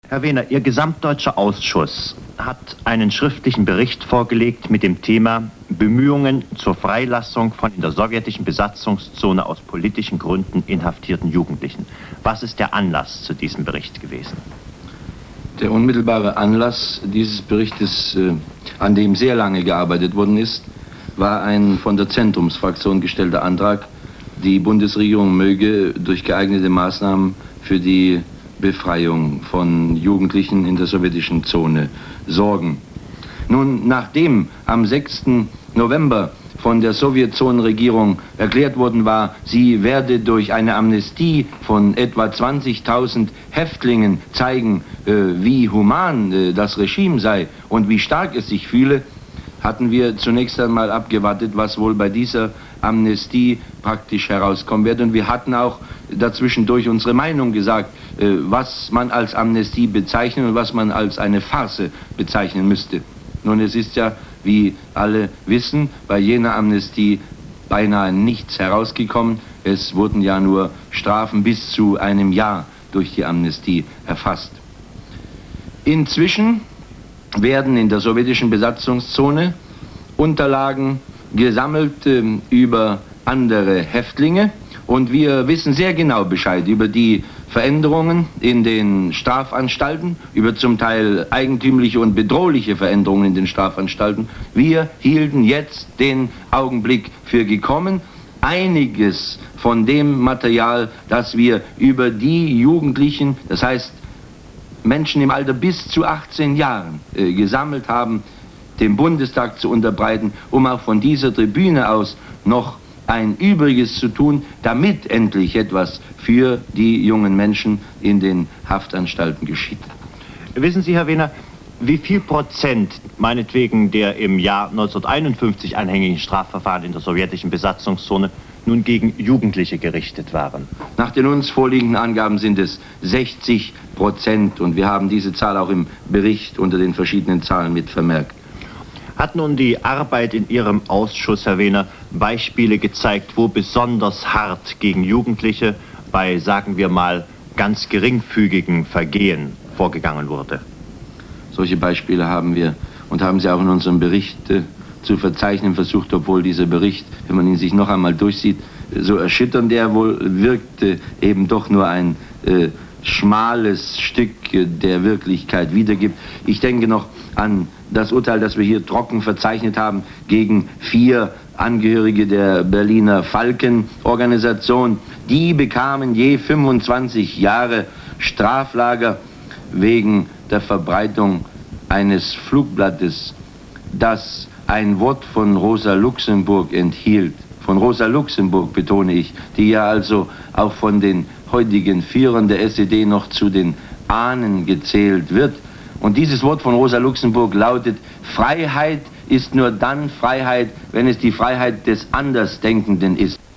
Herr Wehner, Ihr gesamtdeutscher Ausschuss hat einen schriftlichen Bericht vorgelegt mit dem Thema Bemühungen zur Freilassung von in der sowjetischen Besatzungszone aus politischen Gründen inhaftierten Jugendlichen. Was ist der Anlass zu diesem Bericht gewesen? Der unmittelbare Anlass dieses Berichtes, an dem sehr lange gearbeitet worden ist, war ein von der Zentrumsfraktion gestellter Antrag, die Bundesregierung möge durch geeignete Maßnahmen für die Befreiung von Jugendlichen in der sowjetischen Zone sorgen. Nun, nachdem am 6. November von der Sowjetzonenregierung erklärt worden war, sie werde durch eine Amnestie von etwa 20.000 Häftlingen zeigen, wie human das Regime sei und wie stark es sich fühle, hatten wir zunächst einmal abgewartet, was wohl bei dieser Amnestie praktisch herauskommen wird. Und wir hatten auch dazwischendurch unsere Meinung gesagt, was man als Amnestie bezeichnen und was man als eine Farce bezeichnen müsste. Nun, es ist ja, wie alle wissen, bei jener Amnestie beinahe nichts herausgekommen. Es wurden ja nur Strafen bis zu einem Jahr durch die Amnestie erfasst. Inzwischen werden in der sowjetischen Besatzungszone Unterlagen gesammelt über andere Häftlinge und wir wissen sehr genau Bescheid über die Veränderungen in den Strafanstalten, über zum Teil eigentümliche und bedrohliche Veränderungen in den Strafanstalten. Wir hielten jetzt den Augenblick für gekommen, einiges von dem Material, das wir über die Jugendlichen, das heißt Menschen im Alter bis zu 18 Jahren gesammelt haben, dem Bundestag zu unterbreiten, um auch von dieser Tribüne aus noch ein Übriges zu tun, damit endlich etwas für die jungen Menschen in den Haftanstalten geschieht. Wissen Sie, Herr Wehner, wie viel Prozent meinetwegen der im Jahr 1951 anhängigen Strafverfahren in der sowjetischen Besatzungszone nun gegen Jugendliche gerichtet waren? Nach den uns vorliegenden Angaben sind es 60% und wir haben diese Zahl auch im Bericht unter den verschiedenen Zahlen mit vermerkt. Hat nun die Arbeit in Ihrem Ausschuss, Herr Wehner, Beispiele gezeigt, wo besonders hart gegen Jugendliche bei, sagen wir mal, ganz geringfügigen Vergehen vorgegangen wurde? Solche Beispiele haben wir und haben sie auch in unserem Bericht zu verzeichnen versucht, obwohl dieser Bericht, wenn man ihn sich noch einmal durchsieht, so erschütternd er wohl wirkte, eben doch nur ein schmales Stück der Wirklichkeit wiedergibt. Ich denke noch an das Urteil, das wir hier trocken verzeichnet haben, gegen 4 Angehörige der Berliner Falken-Organisation. Die bekamen je 25 Jahre Straflager wegen der Verbreitung eines Flugblattes, das ein Wort von Rosa Luxemburg enthielt. Von Rosa Luxemburg, betone ich, die ja also auch von den heutigen Führern der SED noch zu den Ahnen gezählt wird. Und dieses Wort von Rosa Luxemburg lautet: Freiheit ist nur dann Freiheit, wenn es die Freiheit des Andersdenkenden ist.